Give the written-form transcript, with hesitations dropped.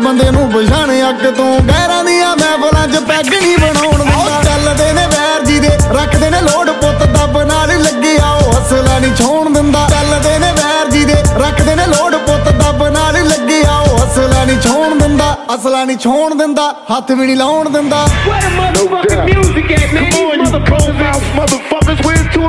ਬੰਦੇ ਨੂੰ ਪਛਾਣ ਅੱਗ ਤੋਂ ਗੈਰਾਂ ਦੀਆਂ ਮਹਿਫਲਾਂ 'ਚ ਪੈਗ ਨਹੀਂ ਬਣਾਉਣ ਦਿੰਦਾ ਚੱਲਦੇ ਨੇ ਵੈਰ ਜੀ ਦੇ ਰੱਖਦੇ ਨੇ ਲੋੜ ਪੁੱਤ ਦੱਬ ਨਾਲ ਲੱਗਿਆ ਉਹ ਅਸਲਾ ਨਹੀਂ ਛੋਣ ਦਿੰਦਾ ਚੱਲਦੇ ਨੇ ਵੈਰ ਜੀ ਦੇ ਰੱਖਦੇ ਨੇ ਲੋੜ ਪੁੱਤ ਦੱਬ ਨਾਲ ਲੱਗਿਆ ਉਹ ਅਸਲਾ ਨਹੀਂ ਛੋਣ ਦਿੰਦਾ ਅਸਲਾ ਨਹੀਂ ਛੋਣ ਦਿੰਦਾ ਹੱਥ ਵੀ ਨਹੀਂ ਲਾਉਣ ਦਿੰਦਾ Where the motherfucking music at, man? These motherfuckers